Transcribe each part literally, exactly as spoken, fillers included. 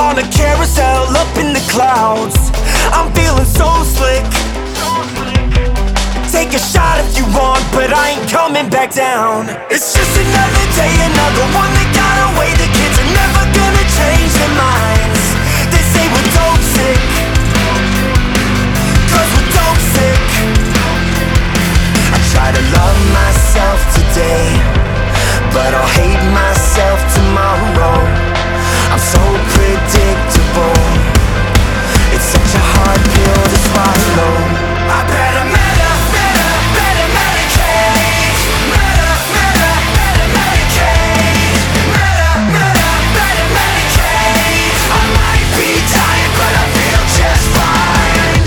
on a carousel up in the clouds. I'm feeling so slick. Take a shot if you want, but I ain't coming back down. It's just another day, another one that got away. The kids are never gonna change their minds. They say we're dope sick, cause we're dope sick. I try to love myself today, but I'll hate myself tomorrow. I'm so predictable. It's such a hard pill to swallow. I better meta, meta, better medicate. Meta, meta, better medicate. Meta, meta, better medicate. I might be tired, but I feel just fine.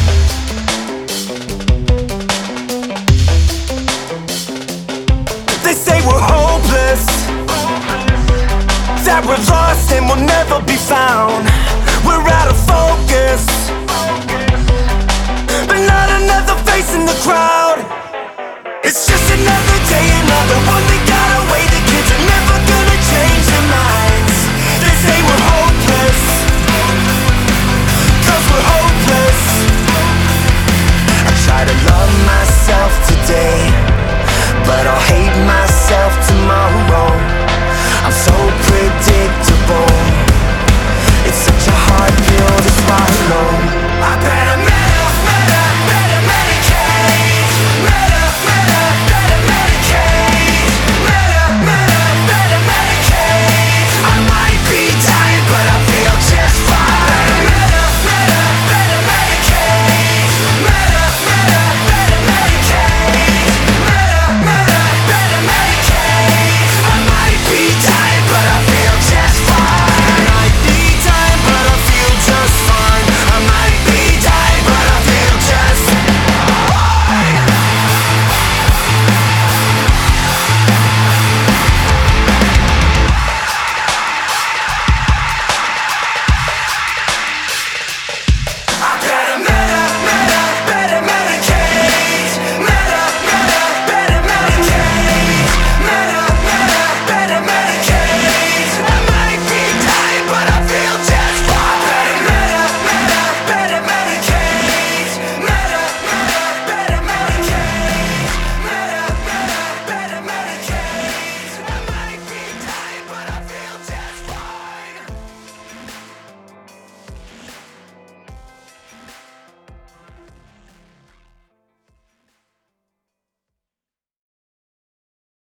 They say we're hopeless, that we're lost and we'll never be found. We're out of focus, but not another face in the crowd. It's just another day, another one that got away.